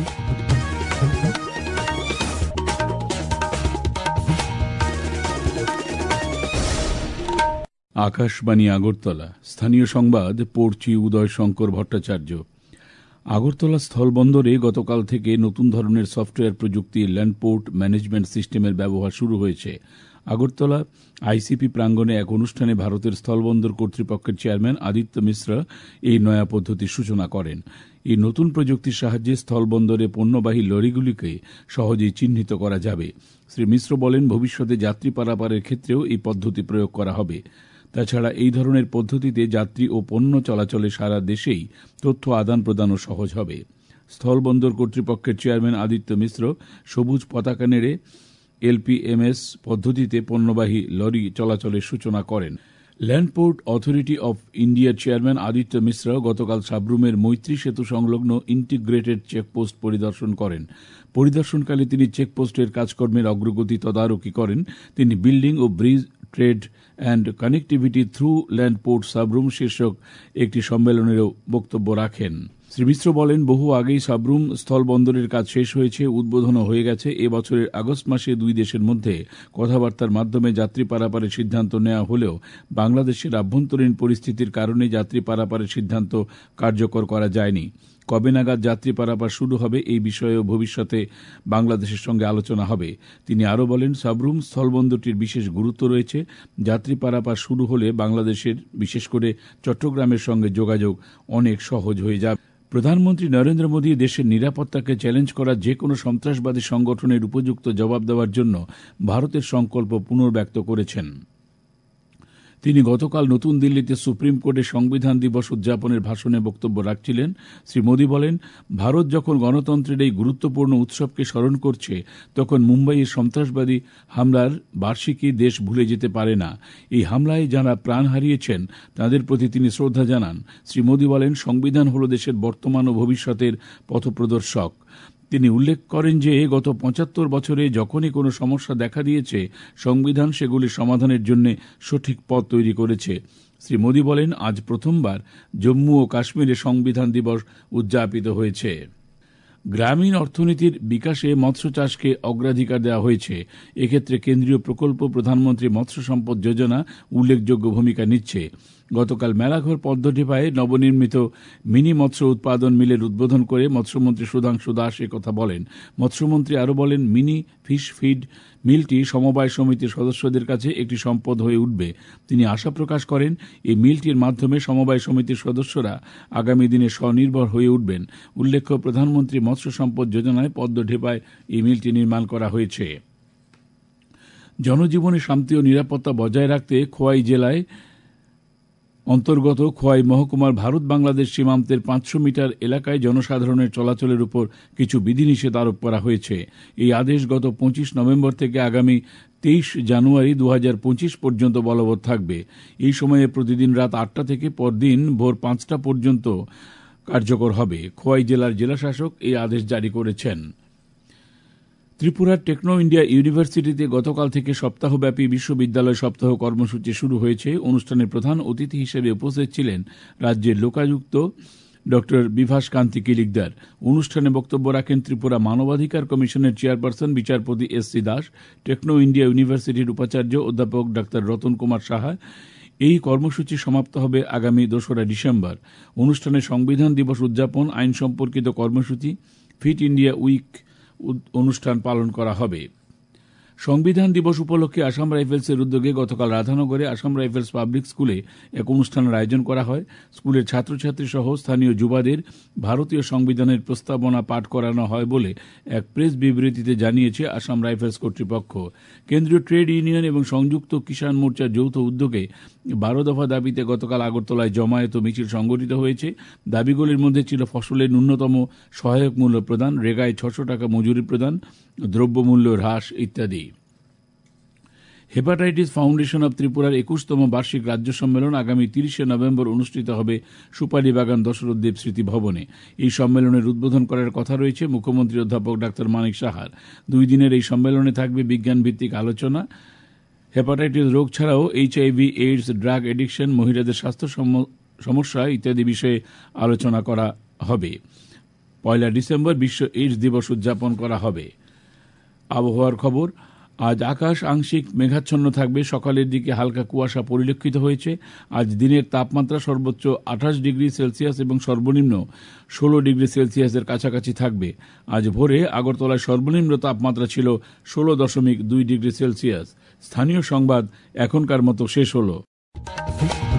আকাশবাণী আগরতলা। স্থানীয় সংবাদ পড়ছি উদয় শঙ্কর ভট্টাচার্য। আগরতলা স্থলবন্দরে গতকাল থেকে নতুন ধরনের সফটওয়্যার প্রযুক্তির ল্যান্ডপোর্ট ম্যানেজমেন্ট সিস্টেমের ব্যবহার শুরু হয়েছে। আগরতলা আইসিপি প্রাঙ্গণে এক অনুষ্ঠানে ভারতের স্থলবন্দর কর্তৃপক্ষের চেয়ারম্যান আদিত্য মিশ্রা এই নয়া পদ্ধতির সূচনা করেন। এই নতুন প্রযুক্তির সাহায্যে স্থলবন্দরে পণ্যবাহী লরিগুলিকে সহজেই চিহ্নিত করা যাবে। শ্রী মিশ্র বলেন, ভবিষ্যতে যাত্রী পারাপারের ক্ষেত্রেও এই পদ্ধতি প্রয়োগ করা হবে। তাছাড়া এই ধরনের পদ্ধতিতে যাত্রী ও পণ্য চলাচলে সারা দেশেই তথ্য আদান প্রদানও সহজ হবে। স্থলবন্দর কর্তৃপক্ষের চেয়ারম্যান আদিত্য মিশ্র সবুজ পতাকা নেড়ে এলপিএমএস পদ্ধতিতে পণ্যবাহী লরি চলাচলের সূচনা করেন। ল্যান্ডপোর্ট অথরিটি অফ ইন্ডিয়ার চেয়ারম্যান আদিত্য মিশ্র গতকাল সাবরুমের মৈত্রী সেতু সংলগ্ন ইন্টিগ্রেটেড চেকপোস্ট পরিদর্শন করেন। পরিদর্শনকালে তিনি চেকপোস্টের কাজকর্মের অগ্রগতি তদারকি করেন। তিনি বিল্ডিং ও bridge trade and connectivity through landport Sabroom শীর্ষক একটি সম্মেলনেরও বক্তব্য রাখেন। শ্রী মিশ্র বলেন, বহু আগেই সাবরুম স্থলবন্দরের কাজ শেষ হয়েছে, উদ্বোধনও হয়ে গেছে। এবছরের আগস্ট মাসে দুই দেশের মধ্যে কথাবার্তার মাধ্যমে যাত্রী পারাপারের সিদ্ধান্ত নেওয়া হলেও বাংলাদেশের আভ্যন্তরীণ পরিস্থিতির কারণে যাত্রী পারাপারের সিদ্ধান্ত কার্যকর করা যায়নি। কবে নাগাদ যাত্রী পারাপার শুরু হবে এই বিষয়েও ভবিষ্যতে বাংলাদেশের সঙ্গে আলোচনা হবে। তিনি আরও বলেন, সাবরুম স্থলবন্দরটির বিশেষ গুরুত্ব রয়েছে। যাত্রী পারাপার শুরু হলে বাংলাদেশের বিশেষ করে চট্টগ্রামের সঙ্গে যোগাযোগ অনেক সহজ হয়ে যাবে। প্রধানমন্ত্রী নরেন্দ্র মোদী দেশের নিরাপত্তাকে চ্যালেঞ্জ করা যে কোনো সন্ত্রাসবাদী সংগঠনের উপযুক্ত জবাব দেওয়ার জন্য ভারতের সংকল্প পুনর্ব্যক্ত করেছেন। তিনি গতকাল নতুন দিল্লিতে সুপ্রিম কোর্টে সংবিধান দিবস উদযাপনের ভাষণে বক্তব্য রাখছিলেন। শ্রী মোদী বলেন, ভারত যখন গণতন্ত্রের এই গুরুত্বপূর্ণ উৎসবকে স্মরণ করছে, তখন মুম্বাইয়ের সন্ত্রাসবাদী হামলার বার্ষিকী দেশ ভুলে যেতে পারে না। এই হামলায় যাঁরা প্রাণ হারিয়েছেন তাদের প্রতি তিনি শ্রদ্ধা জানান। শ্রী মোদী বলেন, সংবিধান হল দেশের বর্তমান ও ভবিষ্যতের পথপ্রদর্শক। তিনি উল্লেখ করেন যে গত ৭৫ বছরে যখনই কোনো সমস্যা দেখা দিয়েছে, সংবিধান সেগুলির সমাধানের জন্য সঠিক পথ তৈরি করেছে। শ্রী মোদী বলেন, আজ প্রথমবার জম্মু ও কাশ্মীরে সংবিধান দিবস উদযাপিত হয়েছে। গ্রামীণ অর্থনীতির বিকাশে মৎস্য চাষকে অগ্রাধিকার দেওয়া হয়েছে। এক্ষেত্রে কেন্দ্রীয় প্রকল্প প্রধানমন্ত্রী মৎস্য সম্পদ যোজনা উল্লেখযোগ্য ভূমিকা নিচ্ছে। গতকাল মেলাঘর পদ্মটিপায় নবনির্মিত মিনি মৎস্য উৎপাদন মিলের উদ্বোধন করে মৎস্যমন্ত্রী সুধাংশু দাস একথা বলেন। মৎস্যমন্ত্রী আরও বলেন, মিনি ফিশ ফিড মিলটি সমবায় সমিতির সদস্যদের কাছে একটি সম্পদ হয়ে উঠবে। তিনি আশা প্রকাশ করেন, এই মিলটির মাধ্যমে সমবায় সমিতির সদস্যরা আগামী দিনে স্বনির্ভর হয়ে উঠবেন। উল্লেখ্য, প্রধানমন্ত্রী মৎস্য সম্পদ যোজনায় পদ্মঢেপায় এই মিলটি নির্মাণ করা হয়েছে। জনজীবনে শান্তি ও নিরাপত্তা বজায় রাখতে খোয়াই জেলায় অন্তর্গত খোয়াই মহকুমার ভারত বাংলাদেশ সীমান্তের ৫০০ মিটার এলাকায় জনসাধারণের চলাচলের উপর কিছু বিধিনিষেধ আরোপ করা হয়েছে। এই আদেশ গত ২৫ নভেম্বর থেকে আগামী ২৩ জানুয়ারি ২০২৫ পর্যন্ত বলবৎ থাকবে। এই সময়ে প্রতিদিন রাত ৮টা থেকে পরদিন ভোর ৫টা পর্যন্ত কার্যকর হবে। খোয়াই জেলার জেলাশাসক এই আদেশ জারি করেছেন। ত্রিপুরার টেকনো ইন্ডিয়া ইউনিভার্সিটিতে গতকাল থেকে সপ্তাহব্যাপী বিশ্ববিদ্যালয় সপ্তাহ কর্মসূচি শুরু হয়েছে। অনুষ্ঠানে প্রধান অতিথি হিসেবে উপস্থিত ছিলেন রাজ্যের লোকাযুক্ত ড বিভাস কান্তি কিলিকদার। অনুষ্ঠানে বক্তব্য রাখেন ত্রিপুরা মানবাধিকার কমিশনের চেয়ারপারসন বিচারপতি এস.সি. দাস, টেকনো ইন্ডিয়া ইউনিভার্সিটির উপাচার্য অধ্যাপক ড রতন কুমার সাহা। এই কর্মসূচি সমাপ্ত হবে আগামী ২রা ডিসেম্বর। অনুষ্ঠানে সংবিধান দিবস উদযাপন, আইন সম্পর্কিত কর্মসূচি, ফিট ইন্ডিয়া উইক অনুষ্ঠান পালন করা হবে। সংবিধান দিবস উপলক্ষে আসাম রাইফেলসের উদ্যোগে গতকাল রাধানগরে আসাম রাইফেলস পাবলিক স্কুলে এক অনুষ্ঠানের আয়োজন করা হয়। স্কুলের ছাত্রছাত্রী সহ স্থানীয় যুবাদের ভারতীয় সংবিধানের প্রস্তাবনা পাঠ করানো হয় বলে এক প্রেস বিবৃতিতে জানিয়েছে আসাম রাইফেলস কর্তৃপক্ষ। কেন্দ্রীয় ট্রেড ইউনিয়ন এবং সংযুক্ত কিষাণ মোর্চার যৌথ উদ্যোগে ১২ দফা দাবিতে গতকাল আগরতলায় জমায়েত মিছিল সংগঠিত হয়েছে। দাবিগুলির মধ্যে ছিল ফসলের ন্যূনতম সহায়ক মূল্য প্রদান, রেগায় ৬০০ টাকা মজুরি প্রদান, দ্রব্যমূল্য হ্রাস ইত্যাদি। হেপাটাইটিস ফাউন্ডেশন অব ত্রিপুরার ২১তম বার্ষিক রাজ্য সম্মেলন আগামী ৩০শে নভেম্বর অনুষ্ঠিত হবে সুপারিবাগান দশরথ দেব স্মৃতি ভবনে। এই সম্মেলনের উদ্বোধন করার কথা রয়েছে মুখ্যমন্ত্রী অধ্যাপক ড মানিক সাহার। ২ দিনের এই সম্মেলনে থাকবে বিজ্ঞান ভিত্তিক আলোচনা। হেপাটাইটিস রোগ ছাড়াও HIV, এইডস, ড্রাগ এডিকশন, মহিলাদের স্বাস্থ্য সমস্যা ইত্যাদি বিষয়ে আলোচনা করা হবে। 1 ডিসেম্বর বিশ্ব এইডস দিবস উদযাপন করা হবে। আবহাওয়ার খবর। আজ আকাশ আংশিক মেঘাচ্ছন্ন থাকবে, সকালের দিকে হালকা কুয়াশা পরিলক্ষিত হয়েছে। আজ দিনের তাপমাত্রা সর্বোচ্চ 28 ডিগ্রি সেলসিয়াস এবং সর্বনিম্ন 16 ডিগ্রি সেলসিয়াসের কাছাকাছি থাকবে। আজ ভোরে আগরতলায় সর্বনিম্ন তাপমাত্রা ছিল 16.2 ডিগ্রি সেলসিয়াস। স্থানীয় সংবাদ এখনকার মতো শেষ হলো।